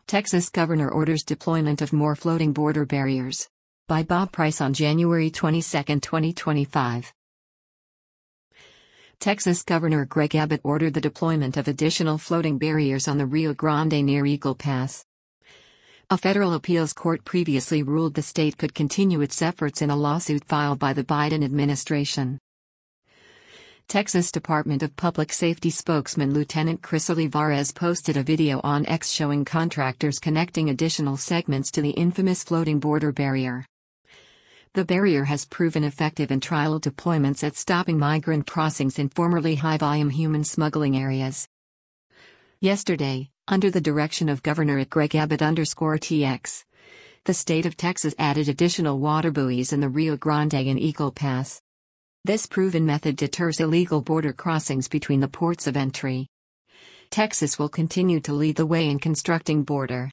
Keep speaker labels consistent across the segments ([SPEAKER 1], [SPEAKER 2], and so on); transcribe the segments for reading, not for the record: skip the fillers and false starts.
[SPEAKER 1] Texas governor orders deployment of more floating border barriers. By Bob Price on January 22, 2025. Texas Governor Greg Abbott ordered the deployment of additional floating barriers on the Rio Grande near Eagle Pass. A federal appeals court previously ruled the state could continue its efforts in a lawsuit filed by the Biden administration. Texas Department of Public Safety spokesman Lieutenant Chris Olivares posted a video on X showing contractors connecting additional segments to the infamous floating border barrier. The barrier has proven effective in trial deployments at stopping migrant crossings in formerly high-volume human smuggling areas. Yesterday, under the direction of Governor Greg Abbott _TX, the state of Texas added additional water buoys in the Rio Grande and Eagle Pass. This proven method deters illegal border crossings between the ports of entry. Texas will continue to lead the way in constructing border.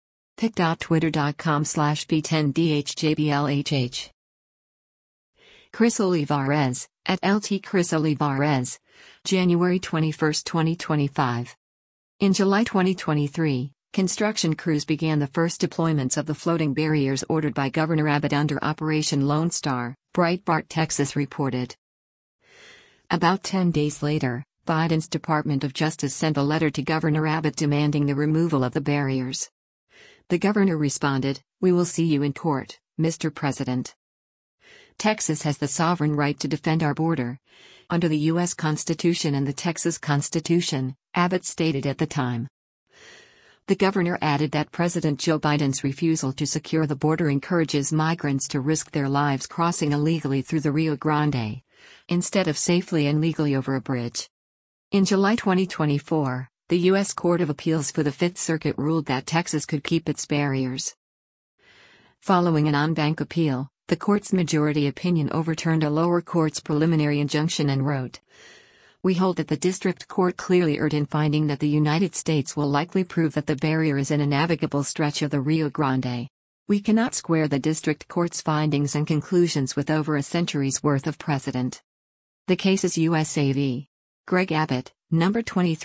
[SPEAKER 1] pic.twitter.com/b10dhjblhh. Chris Olivares, at LT Chris Olivares, January 21, 2025. In July 2023, construction crews began the first deployments of the floating barriers ordered by Governor Abbott under Operation Lone Star, Breitbart Texas reported. About 10 days later, Biden's Department of Justice sent a letter to Governor Abbott demanding the removal of the barriers. The governor responded, "We will see you in court, Mr. President. Texas has the sovereign right to defend our border under the U.S. Constitution and the Texas Constitution," Abbott stated at the time. The governor added that President Joe Biden's refusal to secure the border encourages migrants to risk their lives crossing illegally through the Rio Grande, instead of safely and legally over a bridge. In July 2024, the U.S. Court of Appeals for the Fifth Circuit ruled that Texas could keep its barriers. Following an en banc appeal, the court's majority opinion overturned a lower court's preliminary injunction and wrote, "We hold that the district court clearly erred in finding that the United States will likely prove that the barrier is in a navigable stretch of the Rio Grande. We cannot square the district court's findings and conclusions with over a century's worth of precedent." The case is USA v. Greg Abbott, number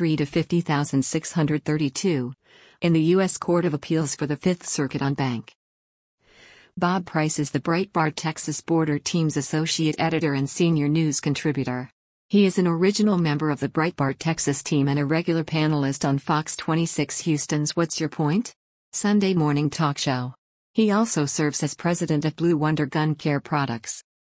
[SPEAKER 1] 23-50632, in the U.S. Court of Appeals for the Fifth Circuit en banc. Bob Price is the Breitbart Texas Border Team's associate editor and senior news contributor. He is an original member of the Breitbart Texas team and a regular panelist on Fox 26 Houston's What's Your Point? Sunday morning talk show. He also serves as president of Blue Wonder Gun Care Products.